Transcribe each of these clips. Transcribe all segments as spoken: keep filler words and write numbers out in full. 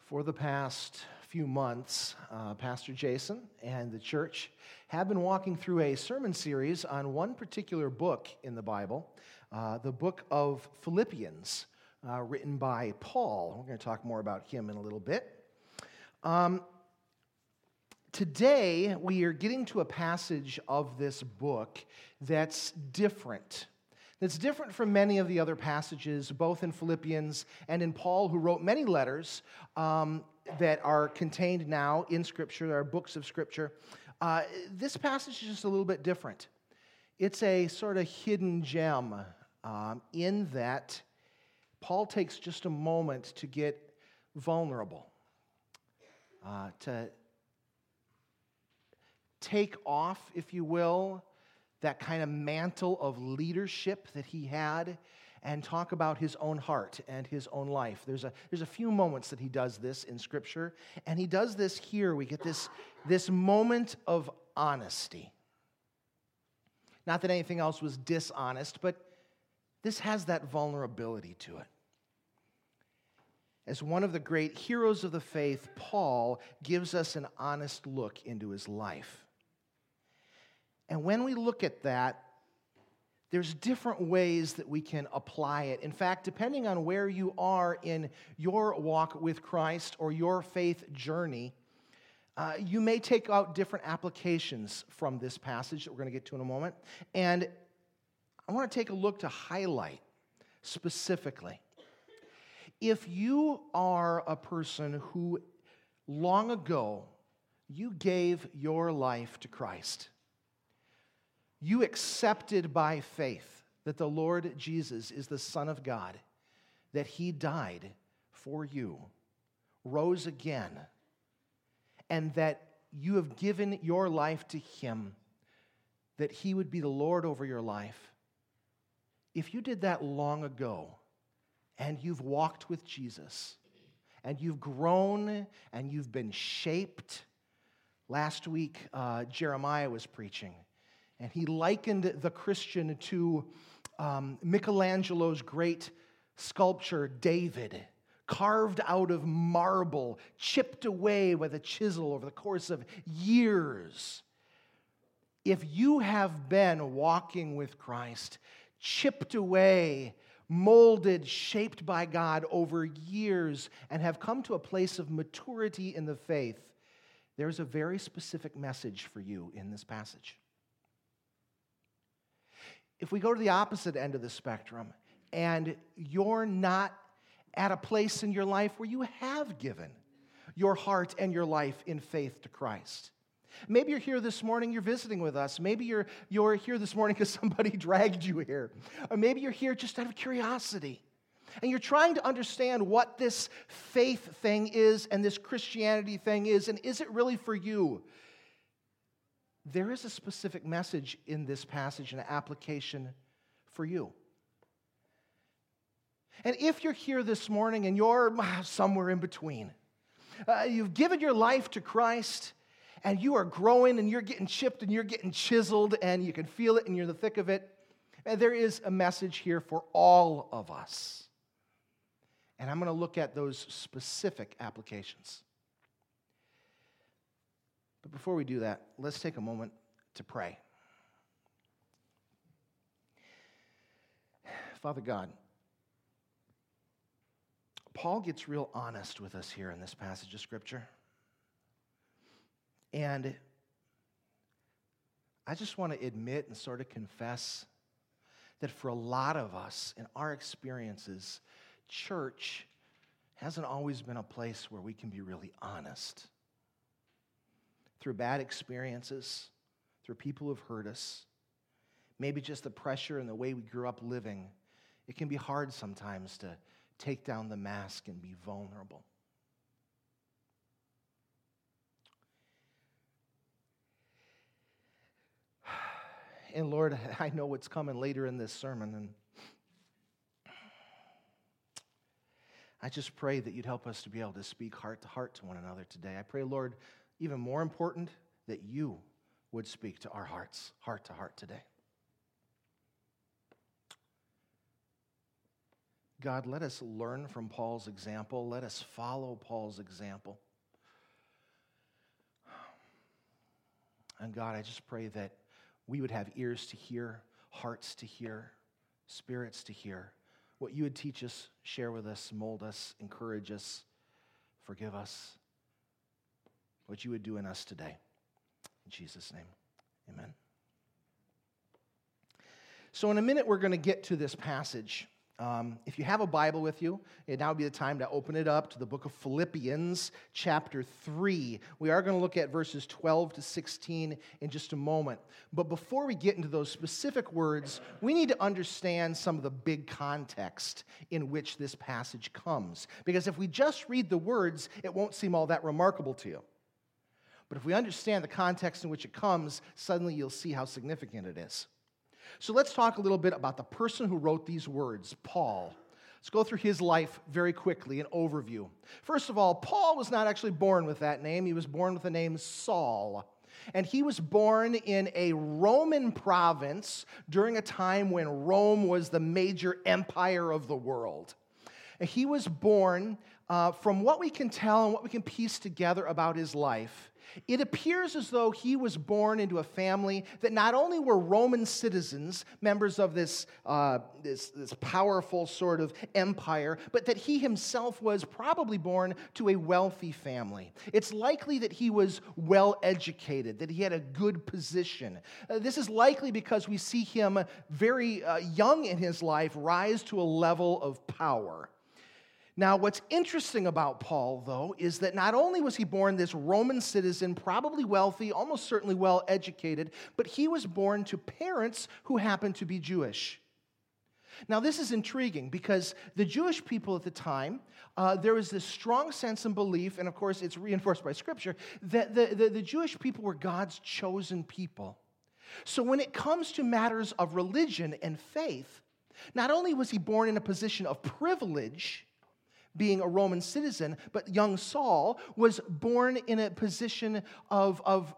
For the past few months, uh, Pastor Jason and the church have been walking through a sermon series on one particular book in the Bible, uh, the book of Philippians, uh, written by Paul. We're going to talk more about him in a little bit. Um, today, we are getting to a passage of this book that's different. That's different from many of the other passages, both in Philippians and in Paul, who wrote many letters um, that are contained now in Scripture. There are books of Scripture. Uh, this passage is just a little bit different. It's a sort of hidden gem um, in that Paul takes just a moment to get vulnerable, uh, to take off, if you will, that kind of mantle of leadership that he had, and talk about his own heart and his own life. There's a, there's a few moments that he does this in Scripture, and he does this here. We get this, this moment of honesty. Not that anything else was dishonest, but this has that vulnerability to it. As one of the great heroes of the faith, Paul gives us an honest look into his life. And when we look at that, there's different ways that we can apply it. In fact, depending on where you are in your walk with Christ or your faith journey, uh, you may take out different applications from this passage that we're going to get to in a moment. And I want to take a look to highlight specifically. If you are a person who long ago you gave your life to Christ, you accepted by faith that the Lord Jesus is the Son of God, that He died for you, rose again, and that you have given your life to Him, that He would be the Lord over your life. If you did that long ago, and you've walked with Jesus, and you've grown, and you've been shaped. Last week, uh, Jeremiah was preaching, and he likened the Christian to um, Michelangelo's great sculpture, David, carved out of marble, chipped away with a chisel over the course of years. If you have been walking with Christ, chipped away, molded, shaped by God over years, and have come to a place of maturity in the faith, there's a very specific message for you in this passage. If we go to the opposite end of the spectrum, and you're not at a place in your life where you have given your heart and your life in faith to Christ. Maybe you're here this morning, you're visiting with us. Maybe you're, you're here this morning because somebody dragged you here. Or maybe you're here just out of curiosity. And you're trying to understand what this faith thing is and this Christianity thing is, and is it really for you? There is a specific message in this passage and an application for you. And if you're here this morning and you're somewhere in between, uh, you've given your life to Christ, and you are growing, and you're getting chipped, and you're getting chiseled, and you can feel it, and you're in the thick of it, and there is a message here for all of us. And I'm going to look at those specific applications. But before we do that, let's take a moment to pray. Father God, Paul gets real honest with us here in this passage of Scripture. And I just want to admit and sort of confess that for a lot of us, in our experiences, church hasn't always been a place where we can be really honest. Through bad experiences, through people who've hurt us, maybe just the pressure and the way we grew up living, it can be hard sometimes to take down the mask and be vulnerable. And Lord, I know what's coming later in this sermon, and I just pray that you'd help us to be able to speak heart to heart to one another today. I pray, Lord, even more important, that you would speak to our hearts, heart to heart today. God, let us learn from Paul's example. Let us follow Paul's example. And God, I just pray that we would have ears to hear, hearts to hear, spirits to hear, what you would teach us, share with us, mold us, encourage us, forgive us, what you would do in us today. In Jesus' name, amen. So in a minute, we're going to get to this passage. Um, if you have a Bible with you, it now would be the time to open it up to the book of Philippians, chapter three. We are going to look at verses twelve to sixteen in just a moment. But before we get into those specific words, we need to understand some of the big context in which this passage comes. Because if we just read the words, it won't seem all that remarkable to you. But if we understand the context in which it comes, suddenly you'll see how significant it is. So let's talk a little bit about the person who wrote these words, Paul. Let's go through his life very quickly, an overview. First of all, Paul was not actually born with that name. He was born with the name Saul. And he was born in a Roman province during a time when Rome was the major empire of the world. And he was born, uh, from what we can tell and what we can piece together about his life, it appears as though he was born into a family that not only were Roman citizens, members of this, uh, this, this powerful sort of empire, but that he himself was probably born to a wealthy family. It's likely that he was well educated, that he had a good position. Uh, this is likely because we see him very uh, young in his life rise to a level of power. Now, what's interesting about Paul, though, is that not only was he born this Roman citizen, probably wealthy, almost certainly well-educated, but he was born to parents who happened to be Jewish. Now, this is intriguing because the Jewish people at the time, uh, there was this strong sense and belief, and of course it's reinforced by Scripture, that the, the, the Jewish people were God's chosen people. So when it comes to matters of religion and faith, not only was he born in a position of privilege, being a Roman citizen, but young Saul was born in a position of, of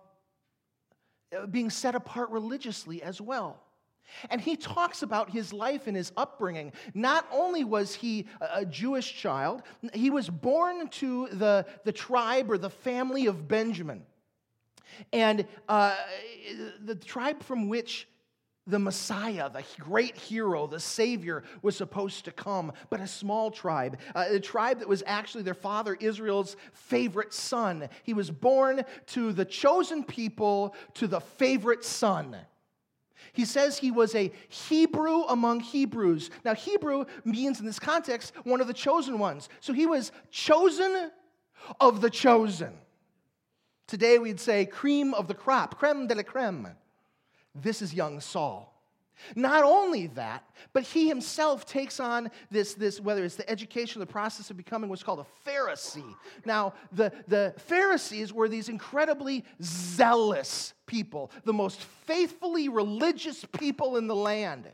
being set apart religiously as well. And he talks about his life and his upbringing. Not only was he a Jewish child, he was born to the, the tribe or the family of Benjamin. And uh, the tribe from which the Messiah, the great hero, the Savior, was supposed to come, but a small tribe, uh, a tribe that was actually their father Israel's favorite son. He was born to the chosen people, to the favorite son. He says he was a Hebrew among Hebrews. Now, Hebrew means, in this context, one of the chosen ones. So he was chosen of the chosen. Today we'd say cream of the crop, creme de la creme. This is young Saul. Not only that, but he himself takes on this, this, whether it's the education or the process of becoming what's called a Pharisee. Now, the, the Pharisees were these incredibly zealous people, the most faithfully religious people in the land.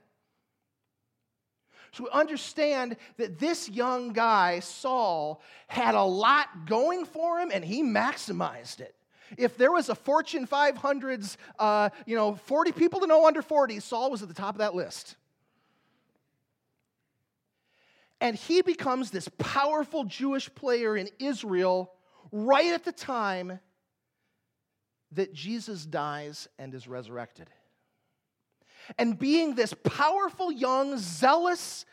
So we understand that this young guy, Saul, had a lot going for him, and he maximized it. If there was a Fortune five hundred's, uh, you know, forty people to know under forty, Saul was at the top of that list. And he becomes this powerful Jewish player in Israel right at the time that Jesus dies and is resurrected. And being this powerful, young, zealous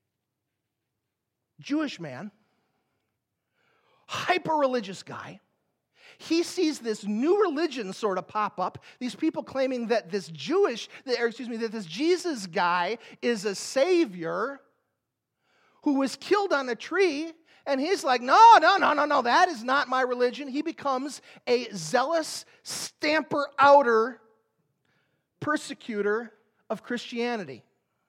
Jewish man, hyper-religious guy, he sees this new religion sort of pop up, these people claiming that this Jewish, or excuse me, that this Jesus guy is a savior who was killed on a tree, and he's like, no, no, no, no, no, that is not my religion. He becomes a zealous stamper-outer persecutor of Christianity.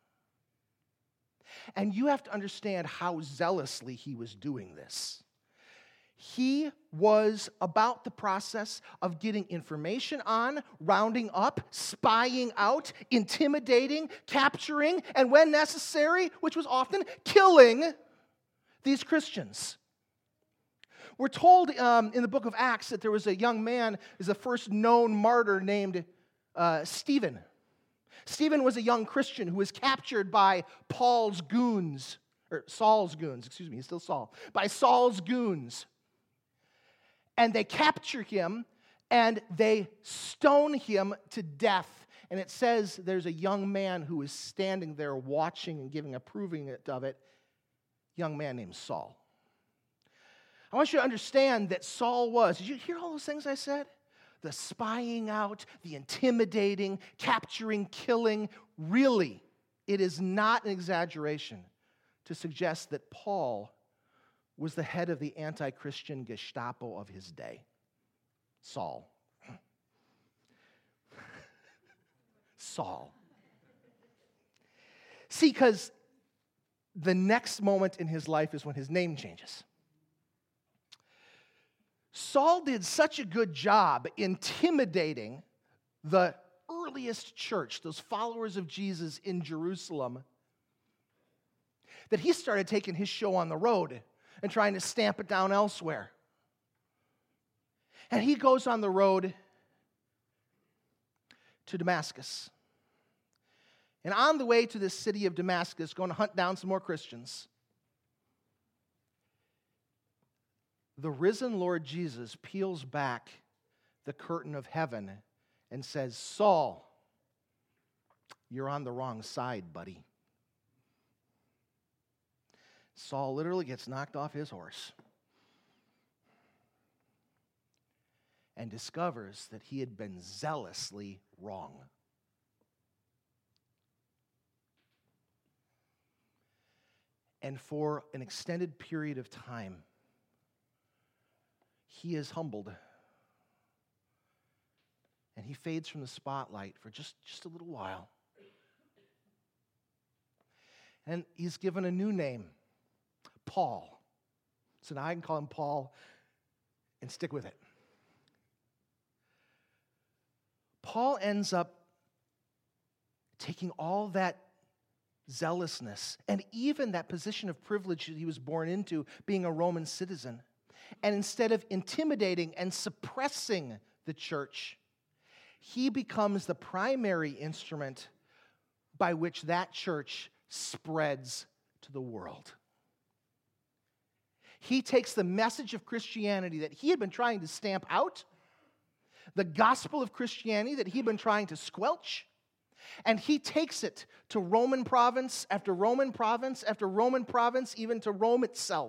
And you have to understand how zealously he was doing this. He was about the process of getting information on, rounding up, spying out, intimidating, capturing, and when necessary, which was often killing these Christians. We're told um, in the book of Acts that there was a young man, is the first known martyr named uh, Stephen. Stephen was a young Christian who was captured by Paul's goons, or Saul's goons, excuse me, he's still Saul, by Saul's goons. And they capture him, and they stone him to death. And it says there's a young man who is standing there watching and giving approving of it, young man named Saul. I want you to understand that Saul was, did you hear all those things I said? The spying out, the intimidating, capturing, killing. Really, it is not an exaggeration to suggest that Paul was the head of the anti-Christian Gestapo of his day. Saul. Saul. See, because the next moment in his life is when his name changes. Saul did such a good job intimidating the earliest church, those followers of Jesus in Jerusalem, that he started taking his show on the road and trying to stamp it down elsewhere. And he goes on the road to Damascus. And on the way to this city of Damascus, going to hunt down some more Christians, the risen Lord Jesus peels back the curtain of heaven and says, Saul, you're on the wrong side, buddy. Saul literally gets knocked off his horse and discovers that he had been zealously wrong. And for an extended period of time, he is humbled. And he fades from the spotlight for just, just a little while. And he's given a new name, Paul. So now I can call him Paul and stick with it. Paul ends up taking all that zealousness and even that position of privilege that he was born into, being a Roman citizen, and instead of intimidating and suppressing the church, he becomes the primary instrument by which that church spreads to the world. He takes the message of Christianity that he had been trying to stamp out, the gospel of Christianity that he had been trying to squelch, and he takes it to Roman province after Roman province after Roman province, even to Rome itself.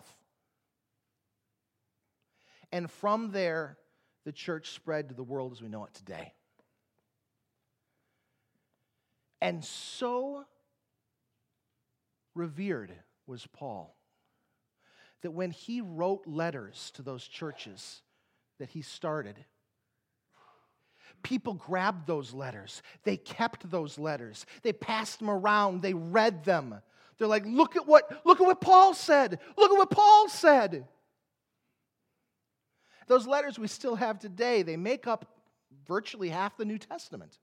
And from there, the church spread to the world as we know it today. And so revered was Paul that when he wrote letters to those churches that he started, people grabbed those letters. They kept those letters. They passed them around. They read them. They're like, look at what, look at what Paul said. Look at what Paul said. Those letters we still have today, they make up virtually half the New Testament.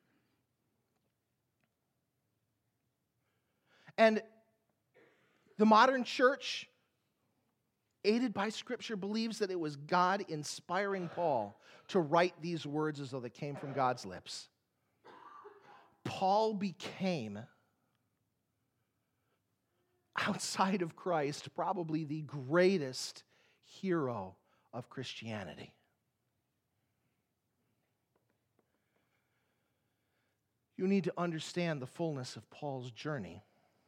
And the modern church, aided by Scripture, believes that it was God inspiring Paul to write these words as though they came from God's lips. Paul became, outside of Christ, probably the greatest hero of Christianity. You need to understand the fullness of Paul's journey.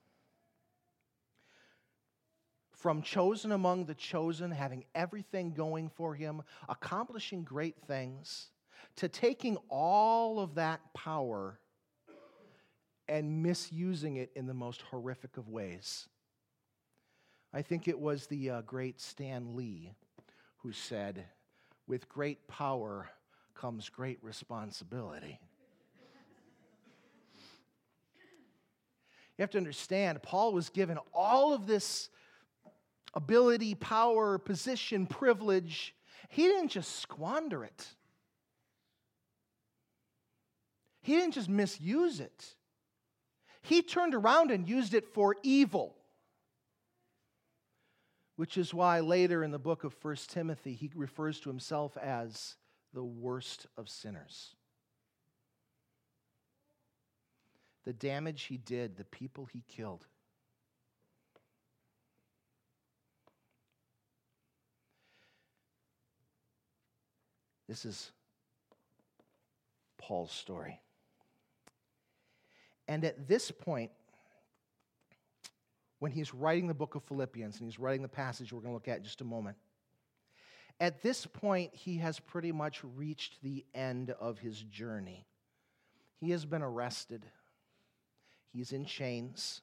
From chosen among the chosen, having everything going for him, accomplishing great things, to taking all of that power and misusing it in the most horrific of ways. I think it was the uh, great Stan Lee who said, with great power comes great responsibility. You have to understand, Paul was given all of this ability, power, position, privilege. He didn't just squander it. He didn't just misuse it. He turned around and used it for evil. Which is why later in the book of First Timothy, he refers to himself as the worst of sinners. The damage he did, the people he killed. This is Paul's story. And at this point, when he's writing the book of Philippians, and he's writing the passage we're going to look at in just a moment, at this point, he has pretty much reached the end of his journey. He has been arrested. He's in chains.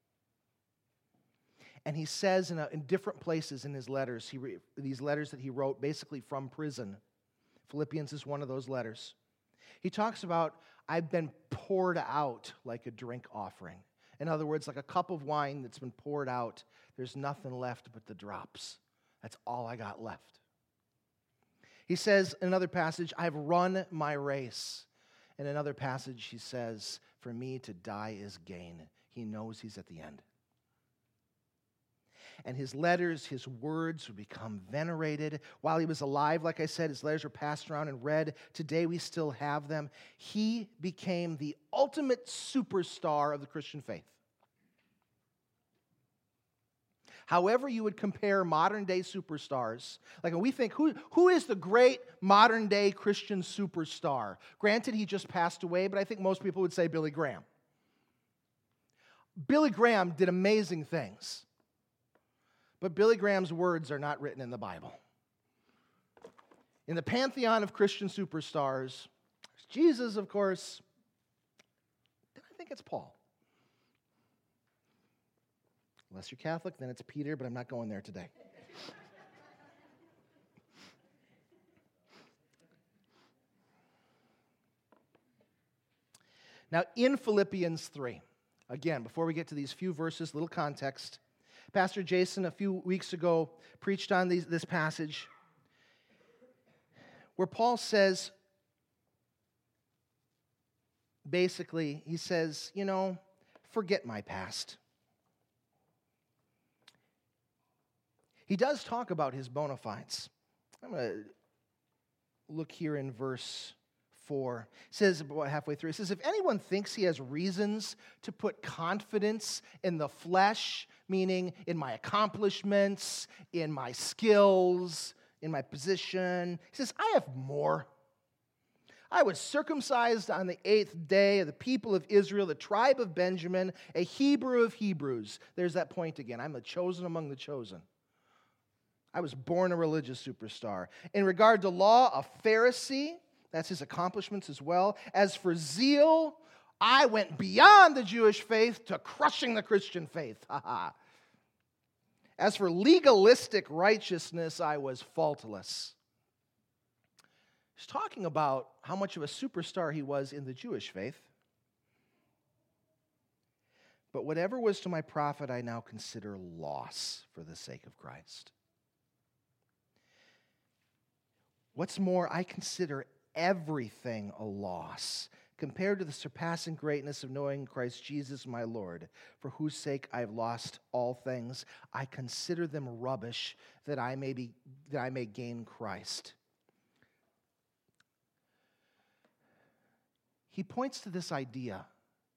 And he says in, a, in different places in his letters, he re, these letters that he wrote basically from prison. Philippians is one of those letters. He talks about, I've been poured out like a drink offering. In other words, like a cup of wine that's been poured out, there's nothing left but the drops. That's all I got left. He says in another passage, I've run my race. In another passage, he says, for me to die is gain. He knows he's at the end. And his letters, his words would become venerated. While he was alive, like I said, his letters were passed around and read. Today we still have them. He became the ultimate superstar of the Christian faith. However you would compare modern-day superstars, like when we think, who, who is the great modern-day Christian superstar? Granted, he just passed away, but I think most people would say Billy Graham. Billy Graham did amazing things. But Billy Graham's words are not written in the Bible. In the pantheon of Christian superstars, there's Jesus, of course. I think it's Paul. Unless you're Catholic, then it's Peter, but I'm not going there today. Now, in Philippians three, again, before we get to these few verses, little context. Pastor Jason, a few weeks ago, preached on these, this passage where Paul says, basically, he says, you know, forget my past. He does talk about his bona fides. I'm going to look here in verse four. It says, about halfway through, it says, if anyone thinks he has reasons to put confidence in the flesh, meaning in my accomplishments, in my skills, in my position, he says, I have more. I was circumcised on the eighth day of the people of Israel, the tribe of Benjamin, a Hebrew of Hebrews. There's that point again. I'm the chosen among the chosen. I was born a religious superstar. In regard to law, a Pharisee. That's his accomplishments as well. As for zeal, I went beyond the Jewish faith to crushing the Christian faith. As for legalistic righteousness, I was faultless. He's talking about how much of a superstar he was in the Jewish faith. But whatever was to my profit, I now consider loss for the sake of Christ. What's more, I consider everything a loss compared to the surpassing greatness of knowing Christ Jesus my Lord, for whose sake I have lost all things. I consider them rubbish that I may be that I may gain Christ. He points to this idea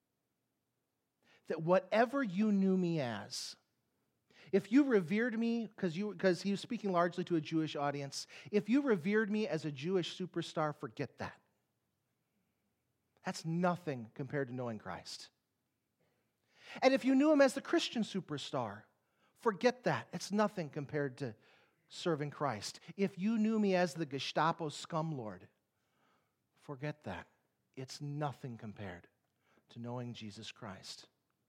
that whatever you knew me as, if you revered me, because you because he was speaking largely to a Jewish audience, if you revered me as a Jewish superstar, forget that. That's nothing compared to knowing Christ. And if you knew him as the Christian superstar, forget that. It's nothing compared to serving Christ. If you knew me as the Gestapo scumlord, forget that. It's nothing compared to knowing Jesus Christ.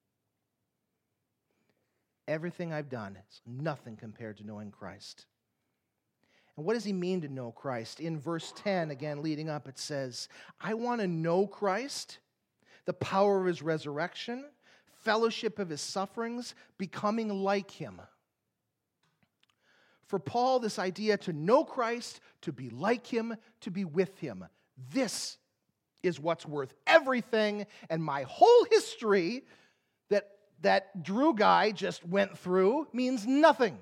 Everything I've done is nothing compared to knowing Christ. And what does he mean to know Christ? In verse ten, again, leading up, it says, I want to know Christ, the power of his resurrection, fellowship of his sufferings, becoming like him. For Paul, this idea to know Christ, to be like him, to be with him, this is what's worth everything, and my whole history that that Drew guy just went through means nothing.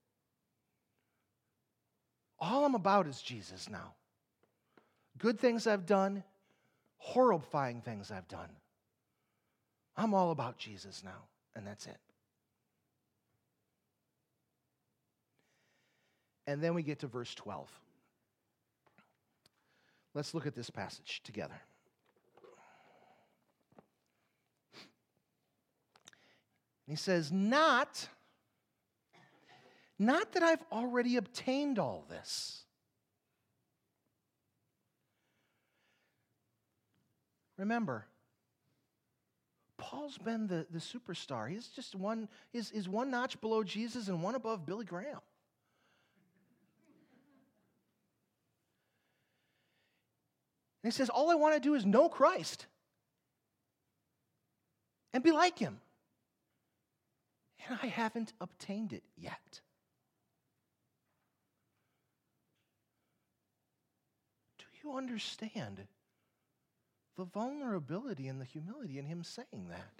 All I'm about is Jesus now. Good things I've done, horrifying things I've done. I'm all about Jesus now, and that's it. And then we get to verse twelve. Let's look at this passage together. He says, not, not that I've already obtained all this. Remember, Paul's been the, the superstar. He's just one, he's, he's one notch below Jesus and one above Billy Graham. And he says, all I want to do is know Christ and be like him. And I haven't obtained it yet. Do you understand the vulnerability and the humility in him saying that?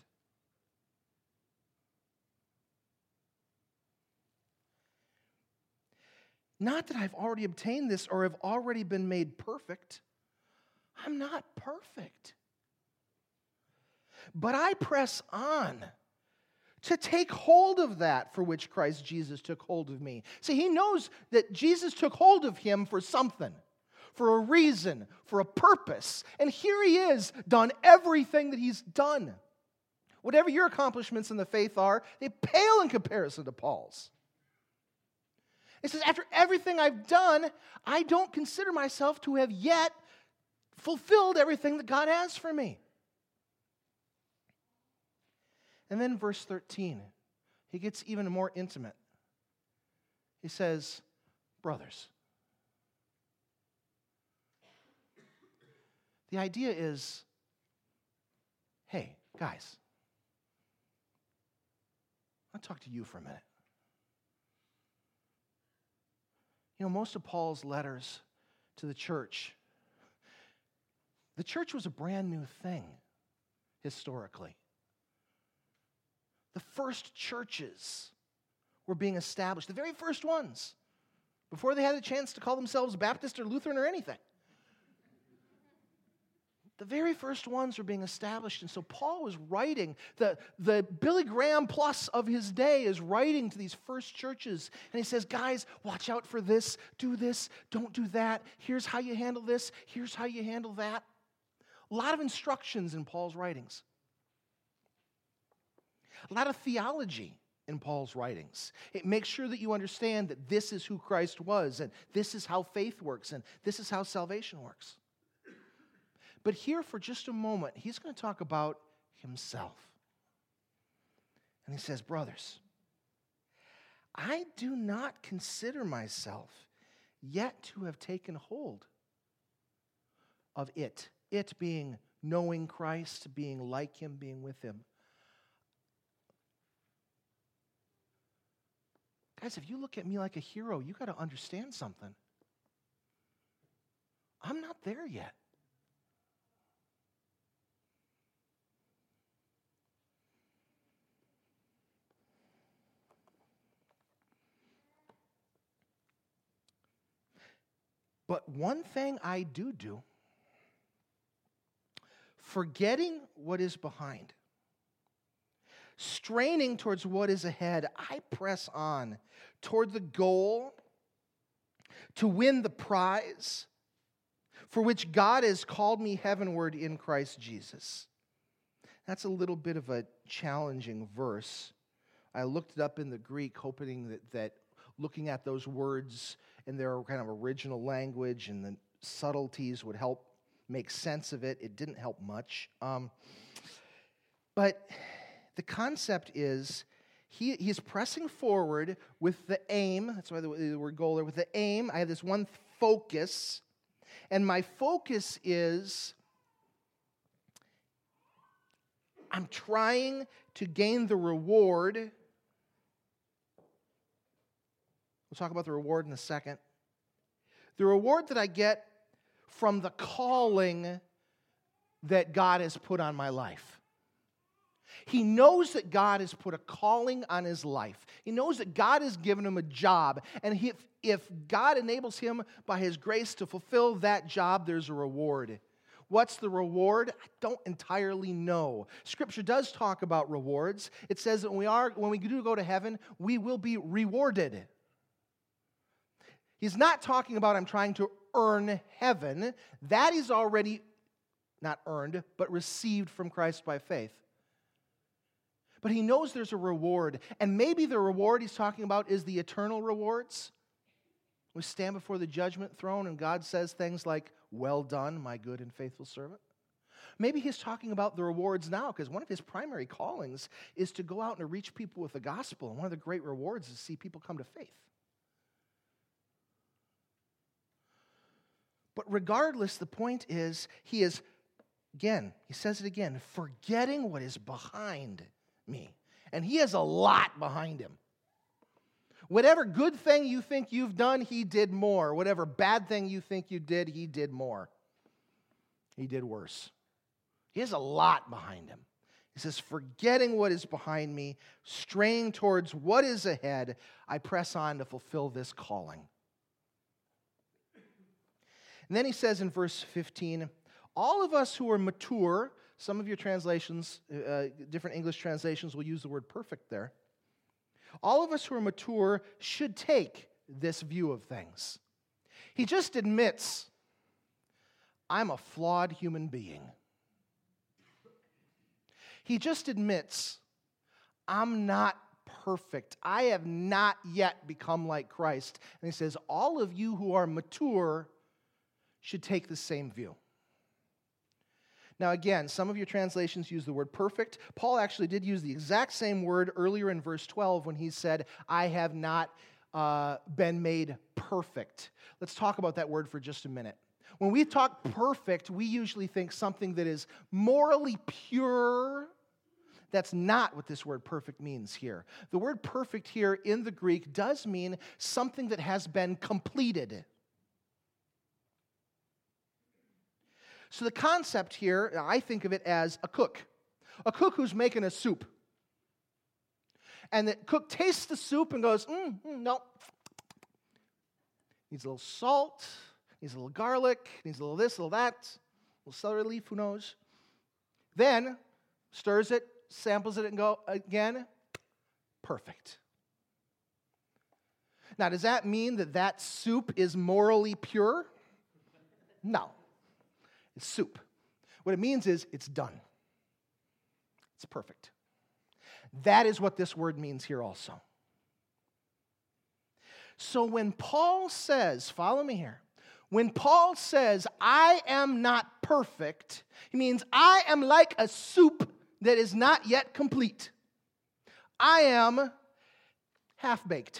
Not that I've already obtained this or have already been made perfect. I'm not perfect. But I press on to take hold of that for which Christ Jesus took hold of me. See, he knows that Jesus took hold of him for something, for a reason, for a purpose. And here he is, done everything that he's done. Whatever your accomplishments in the faith are, they pale in comparison to Paul's. It says, after everything I've done, I don't consider myself to have yet fulfilled everything that God has for me. And then verse thirteen, he gets even more intimate. He says, brothers. The idea is, hey, guys, I'll talk to you for a minute. You know, most of Paul's letters to the church, the church was a brand new thing historically. The first churches were being established, the very first ones, before they had a chance to call themselves Baptist or Lutheran or anything. The very first ones were being established, and so Paul was writing, the, the Billy Graham plus of his day is writing to these first churches, and he says, guys, watch out for this, do this, don't do that, here's how you handle this, here's how you handle that. A lot of instructions in Paul's writings. A lot of theology in Paul's writings. It makes sure that you understand that this is who Christ was, and this is how faith works, and this is how salvation works. But here, for just a moment, he's going to talk about himself. And he says, brothers, I do not consider myself yet to have taken hold of it. It being knowing Christ, being like him, being with him. Guys, if you look at me like a hero, you got to understand something. I'm not there yet. But one thing I do do, forgetting what is behind, straining towards what is ahead, I press on toward the goal to win the prize for which God has called me heavenward in Christ Jesus. That's a little bit of a challenging verse. I looked it up in the Greek, hoping that, that looking at those words in their kind of original language and the subtleties would help make sense of it. It didn't help much. Um, but the concept is he, he is pressing forward with the aim. That's why the, the word goal there. With the aim, I have this one focus. And my focus is I'm trying to gain the reward. We'll talk about the reward in a second. The reward that I get from the calling that God has put on my life. He knows that God has put a calling on his life. He knows that God has given him a job. And if, if God enables him by his grace to fulfill that job, there's a reward. What's the reward? I don't entirely know. Scripture does talk about rewards. It says that when we are, when we do go to heaven, we will be rewarded. He's not talking about I'm trying to earn heaven. That is already not earned, but received from Christ by faith. But he knows there's a reward, and maybe the reward he's talking about is the eternal rewards. We stand before the judgment throne, and God says things like, "Well done, my good and faithful servant." Maybe he's talking about the rewards now, because one of his primary callings is to go out and to reach people with the gospel, and one of the great rewards is to see people come to faith. But regardless, the point is, he is, again, he says it again, forgetting what is behind me. And he has a lot behind him. Whatever good thing you think you've done, he did more. Whatever bad thing you think you did, he did more. He did worse. He has a lot behind him. He says, forgetting what is behind me, straying towards what is ahead, I press on to fulfill this calling. And then he says in verse fifteen, all of us who are mature, some of your translations, uh, different English translations will use the word perfect there. All of us who are mature should take this view of things. He just admits, I'm a flawed human being. He just admits, I'm not perfect. I have not yet become like Christ. And he says, all of you who are mature should take the same view. Now again, some of your translations use the word perfect. Paul actually did use the exact same word earlier in verse twelve when he said, I have not uh, been made perfect. Let's talk about that word for just a minute. When we talk perfect, we usually think something that is morally pure. That's not what this word perfect means here. The word perfect here in the Greek does mean something that has been completed. So the concept here, I think of it as a cook. A cook who's making a soup. And the cook tastes the soup and goes, mm, mm, no. Needs a little salt, needs a little garlic, needs a little this, a little that, a little celery leaf, who knows. Then stirs it, samples it, and go again, perfect. Now, does that mean that that soup is morally pure? No. It's soup. What it means is it's done. It's perfect. That is what this word means here also. So when Paul says, follow me here, when Paul says, I am not perfect, he means I am like a soup that is not yet complete. I am half-baked.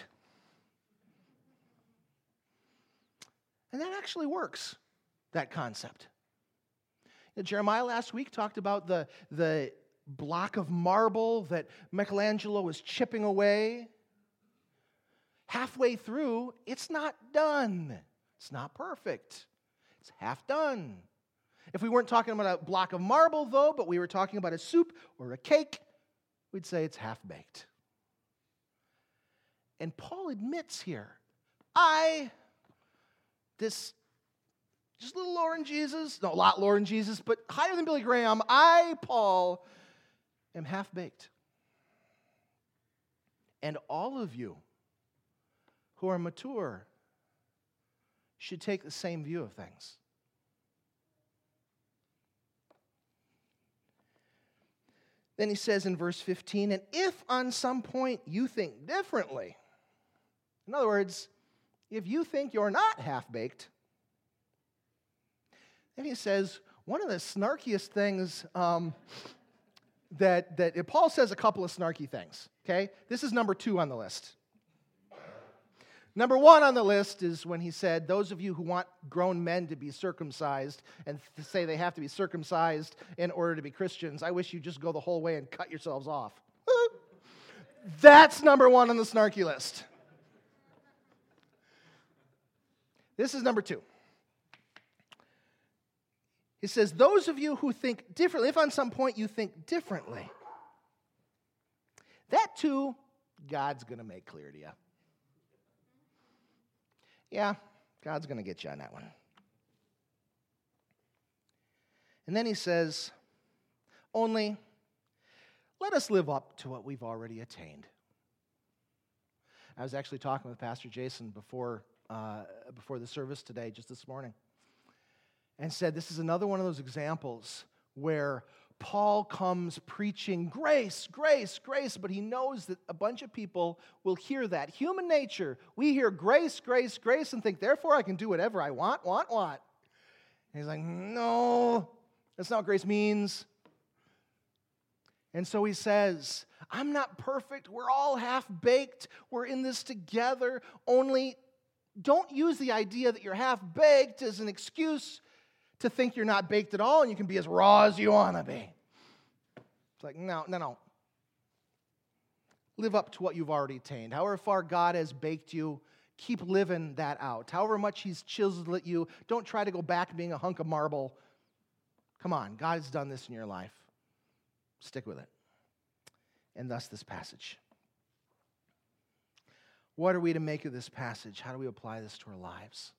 And that actually works, that concept. Jeremiah last week talked about the, the block of marble that Michelangelo was chipping away. Halfway through, it's not done. It's not perfect. It's half done. If we weren't talking about a block of marble, though, but we were talking about a soup or a cake, we'd say it's half-baked. And Paul admits here, I, this just a little lower than Jesus, no, a lot lower than Jesus, but higher than Billy Graham, I, Paul, am half-baked. And all of you who are mature should take the same view of things. Then he says in verse fifteen, and if on some point you think differently, in other words, if you think you're not half-baked, then he says, one of the snarkiest things um, that, that Paul says a couple of snarky things, okay? This is number two on the list. Number one on the list is when he said, those of you who want grown men to be circumcised and to say they have to be circumcised in order to be Christians, I wish you'd just go the whole way and cut yourselves off. That's number one on the snarky list. This is number two. He says, those of you who think differently, if on some point you think differently, that too, God's going to make clear to you. Yeah, God's going to get you on that one. And then he says, only let us live up to what we've already attained. I was actually talking with Pastor Jason before uh, before the service today, just this morning, and said this is another one of those examples where Paul comes preaching grace, grace, grace, but he knows that a bunch of people will hear that. Human nature, we hear grace, grace, grace, and think, therefore I can do whatever I want, want, want. And he's like, no, that's not what grace means. And so he says, I'm not perfect. We're all half-baked. We're in this together. Only don't use the idea that you're half-baked as an excuse to think you're not baked at all and you can be as raw as you want to be. It's like, no, no, no. Live up to what you've already attained. However far God has baked you, keep living that out. However much He's chiseled at you, don't try to go back being a hunk of marble. Come on, God has done this in your life. Stick with it. And thus this passage. What are we to make of this passage? How do we apply this to our lives?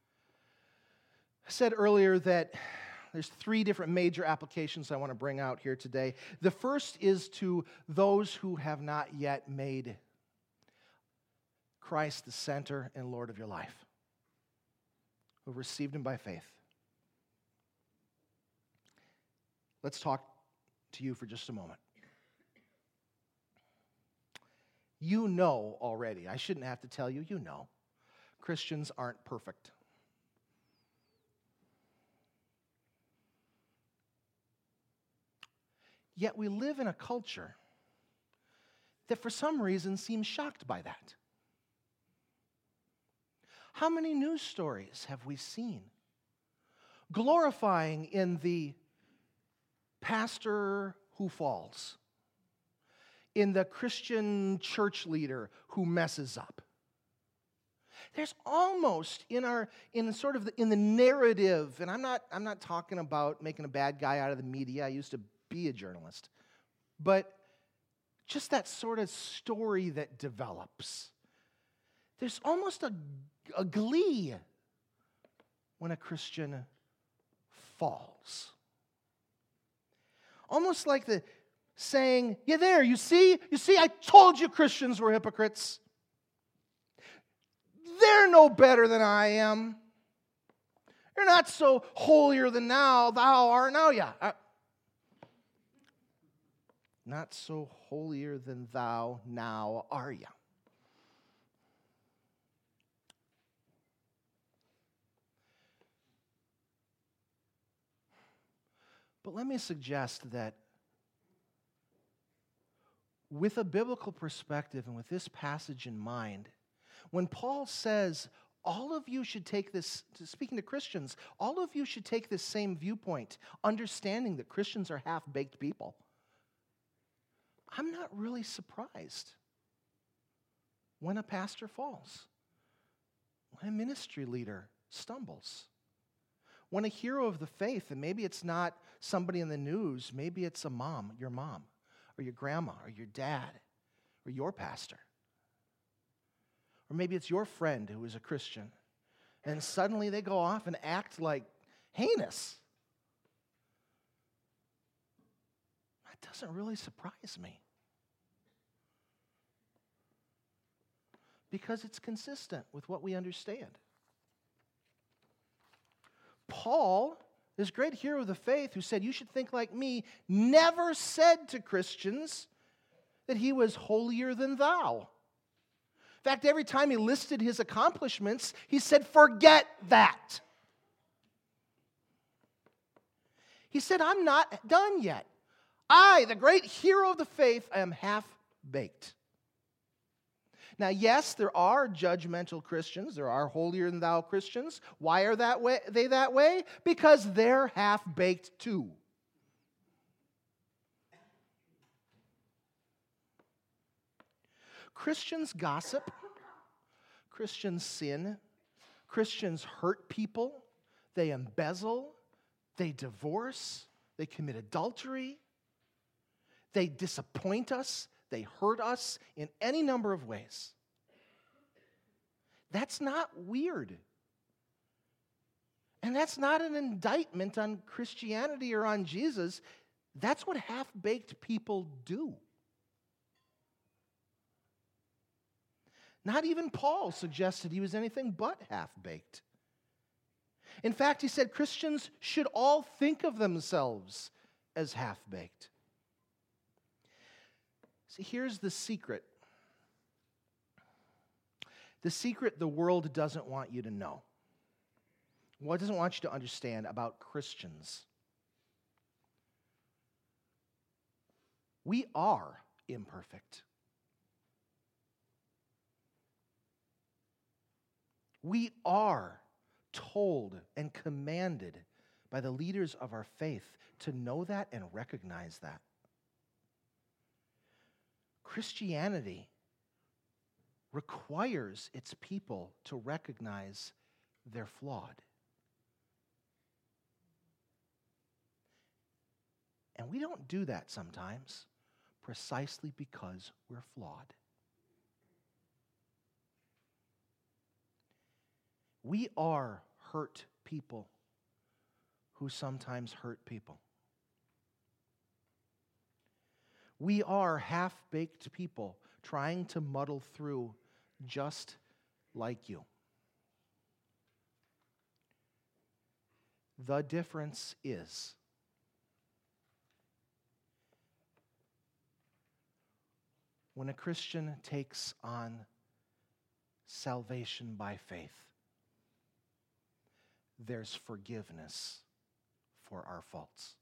I said earlier that there's three different major applications I want to bring out here today. The first is to those who have not yet made Christ the center and Lord of your life, who have received Him by faith. Let's talk to you for just a moment. You know already, I shouldn't have to tell you, you know, Christians aren't perfect. Yet we live in a culture that for some reason seems shocked by that. How many news stories have we seen glorifying in the pastor who falls, in the Christian church leader who messes up? There's almost in our in sort of the, in the narrative, and I'm not I'm not talking about making a bad guy out of the media. I used to be a journalist, but just that sort of story that develops. There's almost a, a glee when a Christian falls. Almost like the saying, yeah, there, you see, you see, I told you Christians were hypocrites. They're no better than I am. They're not so holier than thou, thou art now, yeah. I, Not so holier than thou now are you. But let me suggest that with a biblical perspective and with this passage in mind, when Paul says, all of you should take this, speaking to Christians, all of you should take this same viewpoint, understanding that Christians are half-baked people. I'm not really surprised when a pastor falls, when a ministry leader stumbles, when a hero of the faith, and maybe it's not somebody in the news, maybe it's a mom, your mom, or your grandma, or your dad, or your pastor. Or maybe it's your friend who is a Christian, and suddenly they go off and act like heinous. That doesn't really surprise me. Because it's consistent with what we understand. Paul, this great hero of the faith who said, you should think like me, never said to Christians that he was holier than thou. In fact, every time he listed his accomplishments, he said, forget that. He said, I'm not done yet. I, the great hero of the faith, I am half-baked. Now, yes, there are judgmental Christians. There are holier-than-thou Christians. Why are that way, they that way? Because they're half-baked too. Christians gossip. Christians sin. Christians hurt people. They embezzle. They divorce. They commit adultery. They disappoint us. They hurt us in any number of ways. That's not weird. And that's not an indictment on Christianity or on Jesus. That's what half-baked people do. Not even Paul suggested he was anything but half-baked. In fact, he said Christians should all think of themselves as half-baked. See, here's the secret. The secret the world doesn't want you to know. What it doesn't want you to understand about Christians. We are imperfect. We are told and commanded by the leaders of our faith to know that and recognize that. Christianity requires its people to recognize they're flawed. And we don't do that sometimes precisely because we're flawed. We are hurt people who sometimes hurt people. We are half-baked people trying to muddle through just like you. The difference is when a Christian takes on salvation by faith, there's forgiveness for our faults.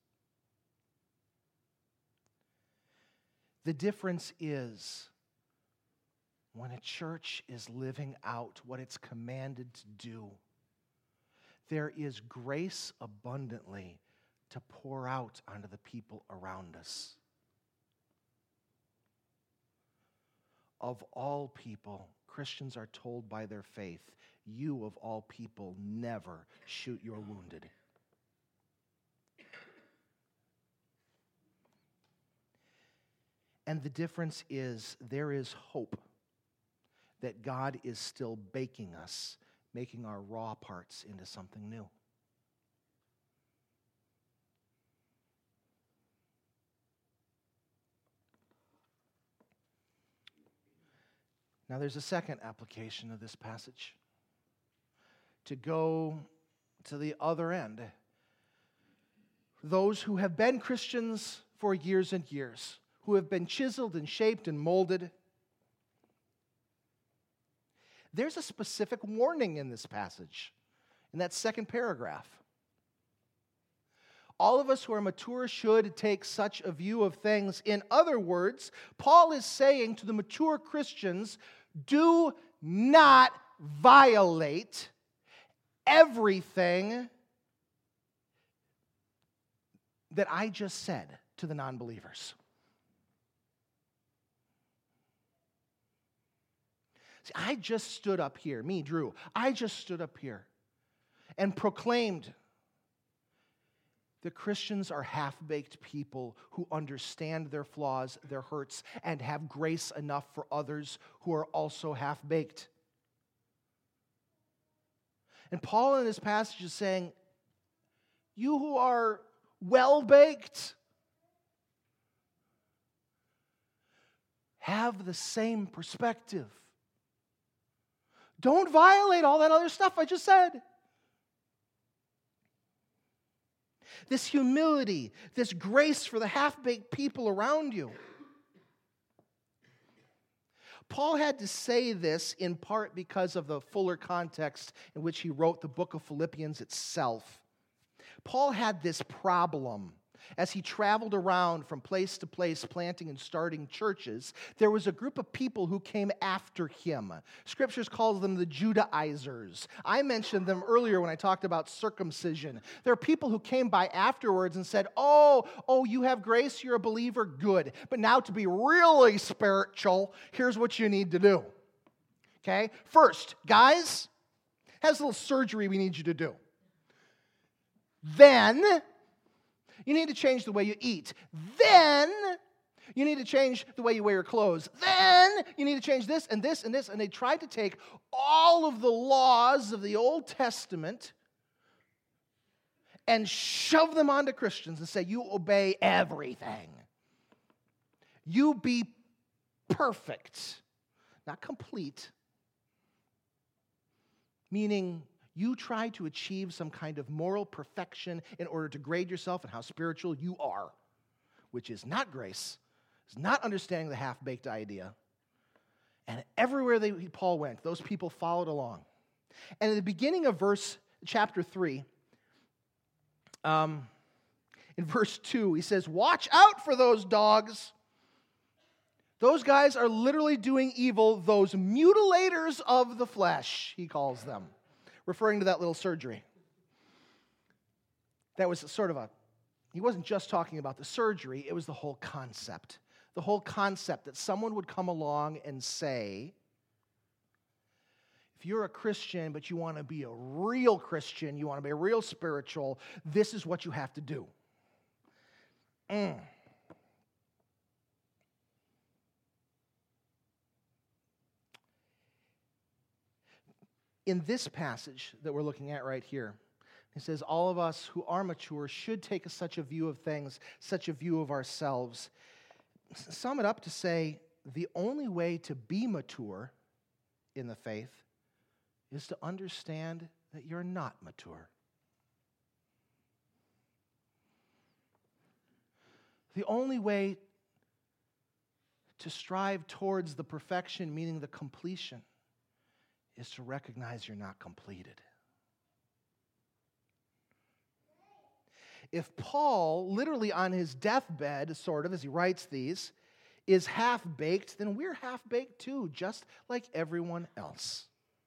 The difference is when a church is living out what it's commanded to do, there is grace abundantly to pour out onto the people around us. Of all people, Christians are told by their faith, you of all people never shoot your wounded. And the difference is there is hope that God is still baking us, making our raw parts into something new. Now there's a second application of this passage. To go to the other end. Those who have been Christians for years and years, who have been chiseled and shaped and molded. There's a specific warning in this passage, in that second paragraph. All of us who are mature should take such a view of things. In other words, Paul is saying to the mature Christians, do not violate everything that I just said to the non-believers. See, I just stood up here, me, Drew, I just stood up here and proclaimed that Christians are half-baked people who understand their flaws, their hurts, and have grace enough for others who are also half-baked. And Paul in this passage is saying, you who are well-baked, have the same perspective. Don't violate all that other stuff I just said. This humility, this grace for the half-baked people around you. Paul had to say this in part because of the fuller context in which he wrote the book of Philippians itself. Paul had this problem as he traveled around from place to place planting and starting churches. There was a group of people who came after him. Scriptures calls them the Judaizers. I mentioned them earlier when I talked about circumcision. There are people who came by afterwards and said, oh, oh, you have grace, you're a believer, good. But now to be really spiritual, here's what you need to do. Okay? First, guys, has a little surgery we need you to do. Then you need to change the way you eat. Then you need to change the way you wear your clothes. Then you need to change this and this and this. And they tried to take all of the laws of the Old Testament and shove them onto Christians and say, you obey everything. You be perfect. Not complete, meaning you try to achieve some kind of moral perfection in order to grade yourself and how spiritual you are, which is not grace, is not understanding the half-baked idea. And everywhere they, Paul went, those people followed along. And at the beginning of verse chapter three, um, in verse two, he says, "Watch out for those dogs. Those guys are literally doing evil, those mutilators of the flesh," he calls them, referring to that little surgery. That was sort of a, he wasn't just talking about the surgery, it was the whole concept. The whole concept that someone would come along and say, if you're a Christian, but you want to be a real Christian, you want to be a real spiritual, this is what you have to do. Mm. In this passage that we're looking at right here, it says, all of us who are mature should take such a view of things, such a view of ourselves. Sum it up to say, the only way to be mature in the faith is to understand that you're not mature. The only way to strive towards the perfection, meaning the completion, is to recognize you're not completed. If Paul, literally on his deathbed, sort of, as he writes these, is half-baked, then we're half-baked too, just like everyone else.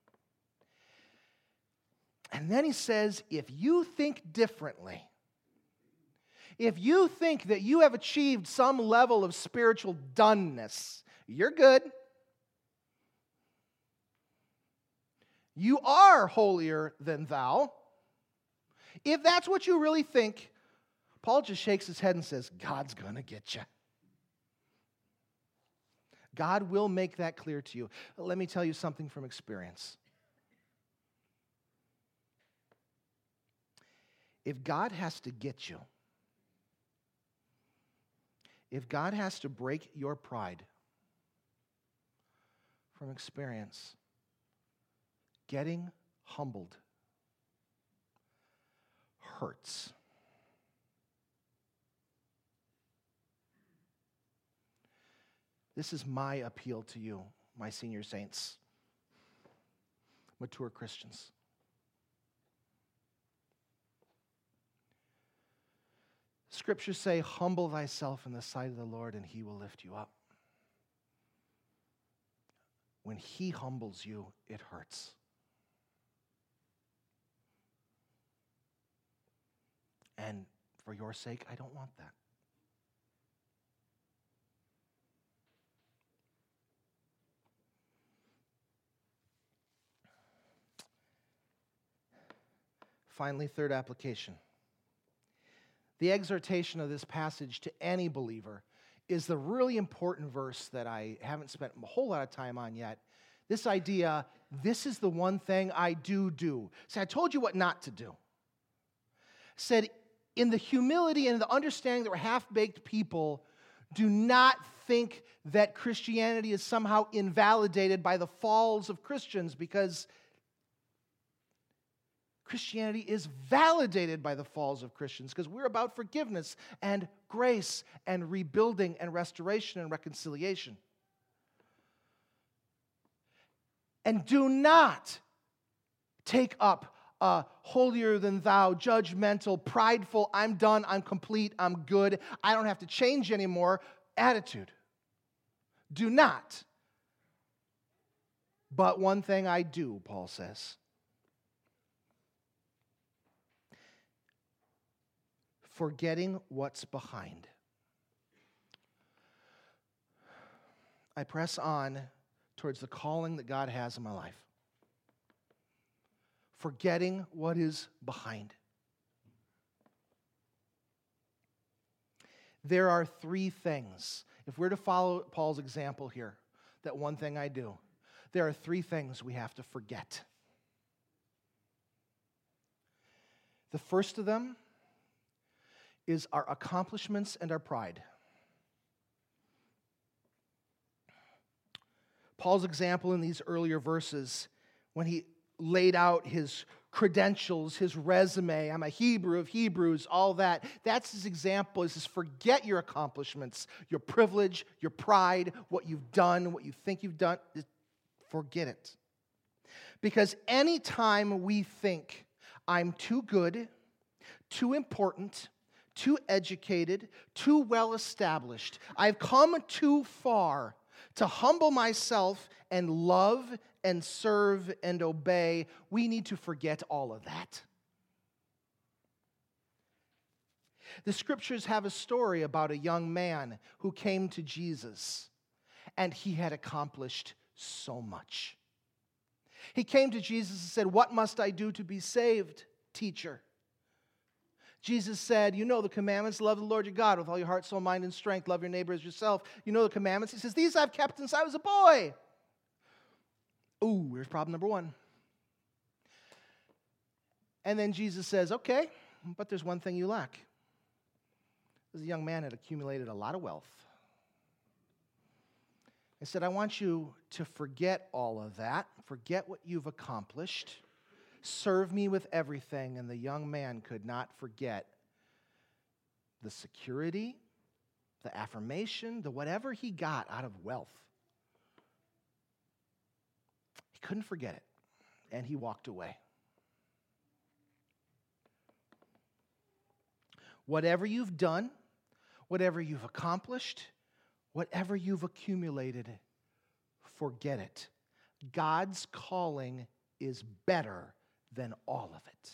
And then he says, if you think differently, if you think that you have achieved some level of spiritual doneness, you're good. You are holier than thou. If that's what you really think, Paul just shakes his head and says, God's going to get you. God will make that clear to you. Let me tell you something from experience. If God has to get you, if God has to break your pride, from experience, getting humbled hurts. This is my appeal to you, my senior saints, mature Christians. Scriptures say, humble thyself in the sight of the Lord, and he will lift you up. When he humbles you, it hurts. And for your sake, I don't want that. Finally, third application. The exhortation of this passage to any believer is the really important verse that I haven't spent a whole lot of time on yet. This idea, this is the one thing I do do. See, I told you what not to do. Said, in the humility and the understanding that we're half-baked people, do not think that Christianity is somehow invalidated by the falls of Christians, because Christianity is validated by the falls of Christians, because we're about forgiveness and grace and rebuilding and restoration and reconciliation. And do not take up a holier than thou, judgmental, prideful, I'm done, I'm complete, I'm good, I don't have to change anymore attitude. Do not. But one thing I do, Paul says. Forgetting what's behind. I press on towards the calling that God has in my life. Forgetting what is behind. There are three things. If we're to follow Paul's example here, that one thing I do, there are three things we have to forget. The first of them is our accomplishments and our pride. Paul's example in these earlier verses, when he laid out his credentials, his resume. I'm a Hebrew of Hebrews, all that. That's his example. He says, forget your accomplishments, your privilege, your pride, what you've done, what you think you've done. Forget it. Because anytime we think, I'm too good, too important, too educated, too well established, I've come too far to humble myself and love and serve and obey, we need to forget all of that. The scriptures have a story about a young man who came to Jesus, and he had accomplished so much. He came to Jesus and said, "What must I do to be saved, teacher?" Jesus said, "You know the commandments. Love the Lord your God with all your heart, soul, mind, and strength. Love your neighbor as yourself. You know the commandments." He says, "These I've kept since I was a boy." Ooh, here's problem number one. And then Jesus says, "Okay, but there's one thing you lack." This young man had accumulated a lot of wealth. He said, "I want you to forget all of that. Forget what you've accomplished. Serve me with everything." And the young man could not forget the security, the affirmation, the whatever he got out of wealth. He couldn't forget it, and he walked away. Whatever you've done, whatever you've accomplished, whatever you've accumulated, forget it. God's calling is better than all of it.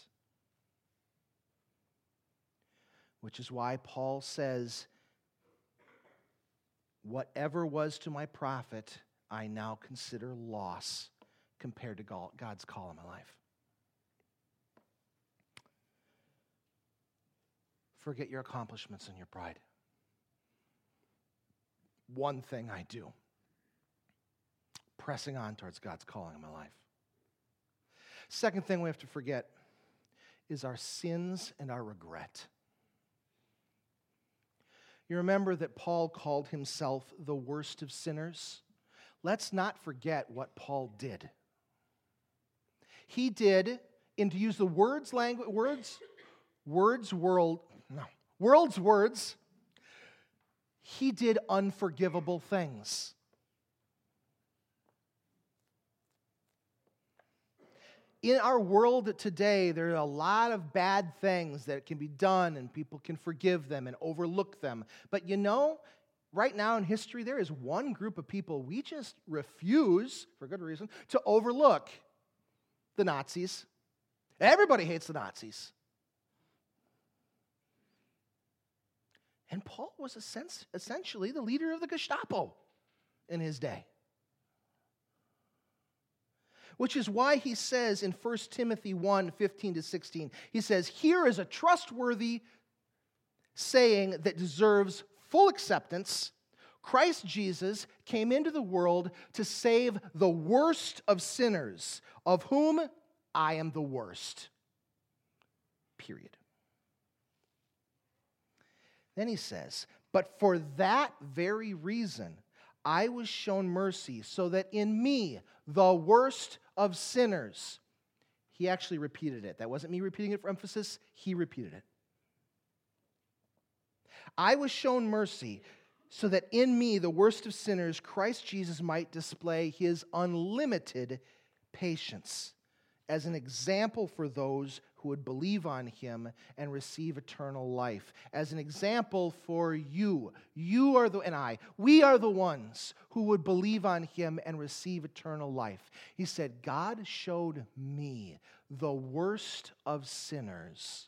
Which is why Paul says, "Whatever was to my profit, I now consider loss compared to God's call in my life." Forget your accomplishments and your pride. One thing I do, pressing on towards God's calling in my life. Second thing we have to forget is our sins and our regret. You remember that Paul called himself the worst of sinners? Let's not forget what Paul did. He did, and to use the words language, words, words, world, no, world's words, he did unforgivable things. In our world today, there are a lot of bad things that can be done, and people can forgive them and overlook them. But you know, right now in history, there is one group of people we just refuse, for good reason, to overlook: the Nazis. Everybody hates the Nazis. And Paul was essentially the leader of the Gestapo in his day. Which is why he says in First Timothy one, fifteen to sixteen, he says, "Here is a trustworthy saying that deserves full acceptance. Christ Jesus came into the world to save the worst of sinners, of whom I am the worst." Period. Then he says, "But for that very reason, I was shown mercy, so that in me, the worst of sinners," he actually repeated it. That wasn't me repeating it for emphasis. He repeated it. "I was shown mercy, so that in me, the worst of sinners, Christ Jesus might display his unlimited patience as an example for those who would believe on him and receive eternal life. As an example for you. You are the, and I, we are the ones who would believe on him and receive eternal life." He said, God showed me, the worst of sinners,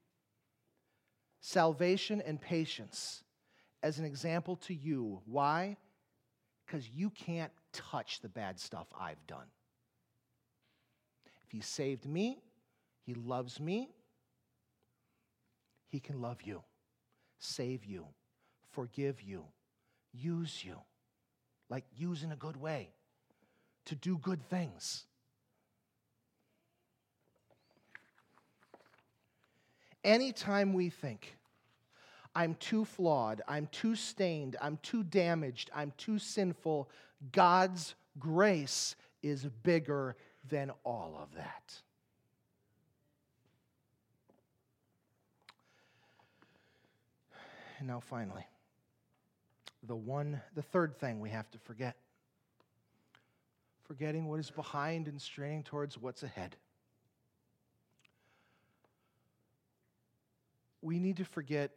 salvation and patience as an example to you. Why? Because you can't touch the bad stuff I've done. If he saved me, he loves me, he can love you, save you, forgive you, use you, like use in a good way, to do good things. Anytime we think, I'm too flawed, I'm too stained, I'm too damaged, I'm too sinful, God's grace is bigger than all of that. And now finally, the one, the third thing we have to forget. Forgetting what is behind and straining towards what's ahead. We need to forget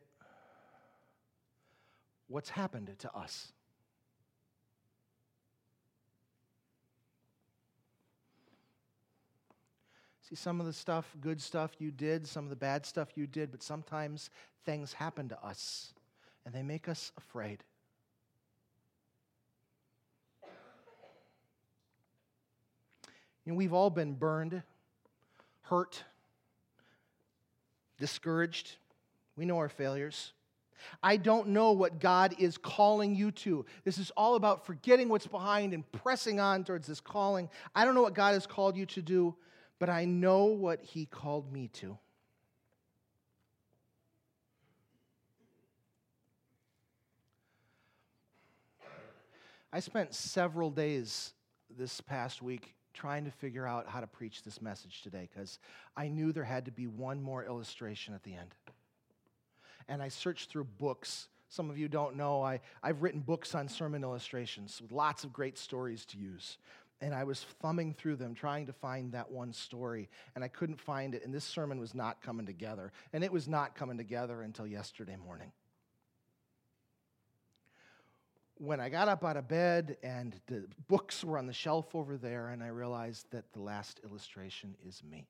what's happened to us. See, some of the stuff, good stuff you did, some of the bad stuff you did, but sometimes things happen to us, and they make us afraid. You know, we've all been burned, hurt, discouraged. We know our failures. I don't know what God is calling you to. This is all about forgetting what's behind and pressing on towards this calling. I don't know what God has called you to do, but I know what He called me to. I spent several days this past week trying to figure out how to preach this message today because I knew there had to be one more illustration at the end. And I searched through books. Some of you don't know, I, I've written books on sermon illustrations with lots of great stories to use. And I was thumbing through them, trying to find that one story, and I couldn't find it, and this sermon was not coming together. And it was not coming together until yesterday morning. When I got up out of bed and the books were on the shelf over there, and I realized that the last illustration is me.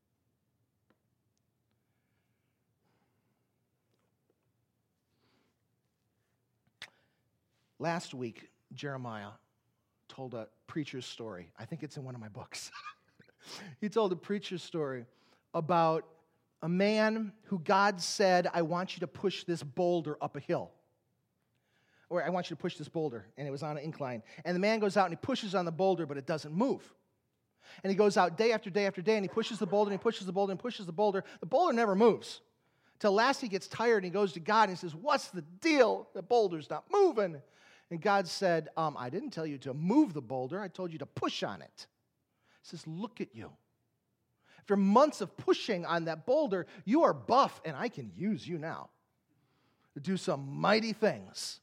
Last week, Jeremiah told a preacher's story. I think it's in one of my books. He told a preacher's story about a man who God said, I want you to push this boulder up a hill. Or I want you to push this boulder. And it was on an incline. And the man goes out and he pushes on the boulder, but it doesn't move. And he goes out day after day after day, and he pushes the boulder, and he pushes the boulder, and pushes the boulder. The boulder never moves. Till last he gets tired, and he goes to God, and he says, what's the deal? The boulder's not moving. And God said, um, I didn't tell you to move the boulder. I told you to push on it. He says, look at you. After months of pushing on that boulder, you are buff, and I can use you now to do some mighty things.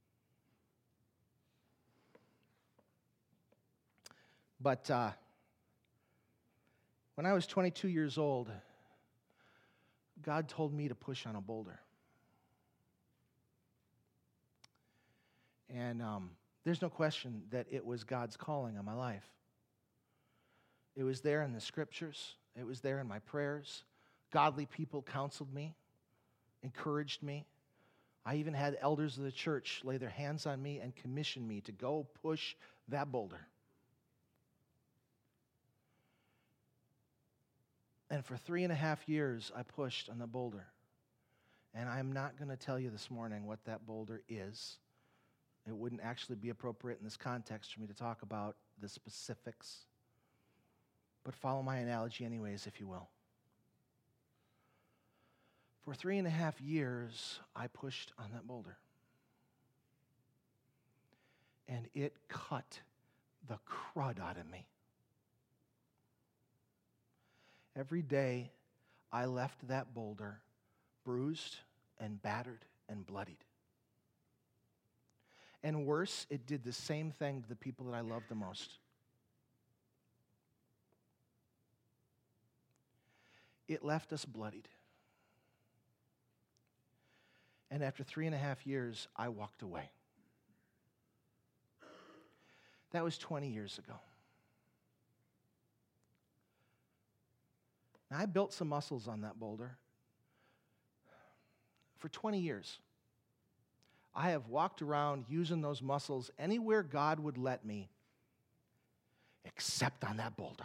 But uh, when I was twenty-two years old, God told me to push on a boulder. And um, there's no question that it was God's calling on my life. It was there in the scriptures. It was there in my prayers. Godly people counseled me, encouraged me. I even had elders of the church lay their hands on me and commission me to go push that boulder. And for three and a half years, I pushed on the boulder. And I'm not going to tell you this morning what that boulder is. It wouldn't actually be appropriate in this context for me to talk about the specifics. But follow my analogy anyways, if you will. For three and a half years, I pushed on that boulder. And it cut the crud out of me. Every day, I left that boulder bruised and battered and bloodied. And worse, it did the same thing to the people that I loved the most. It left us bloodied. And after three and a half years, I walked away. That was twenty years ago. Now, I built some muscles on that boulder. For twenty years, I have walked around using those muscles anywhere God would let me, except on that boulder.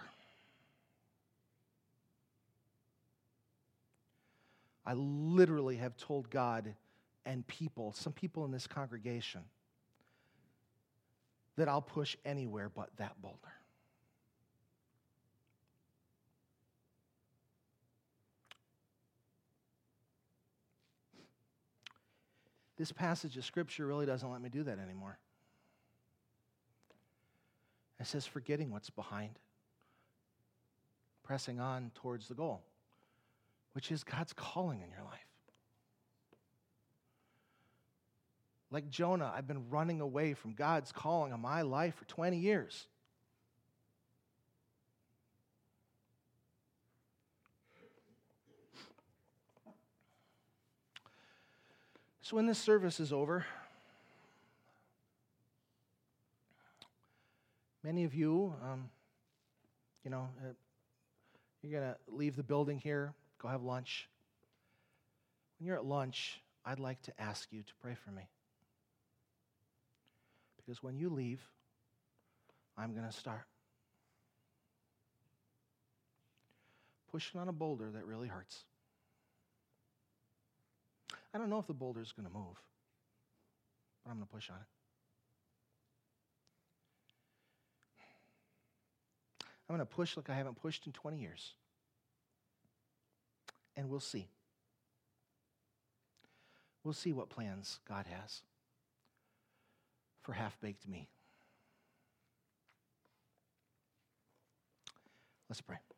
I literally have told God and people, some people in this congregation, that I'll push anywhere but that boulder. This passage of Scripture really doesn't let me do that anymore. It says forgetting what's behind, pressing on towards the goal, which is God's calling in your life. Like Jonah, I've been running away from God's calling on my life for twenty years. So when this service is over, many of you, um, you know, uh, you're going to leave the building here, go have lunch. When you're at lunch, I'd like to ask you to pray for me. Because when you leave, I'm going to start pushing on a boulder that really hurts. I don't know if the boulder is going to move, but I'm going to push on it. I'm going to push like I haven't pushed in twenty years. And we'll see. We'll see what plans God has for half-baked me. Let's pray.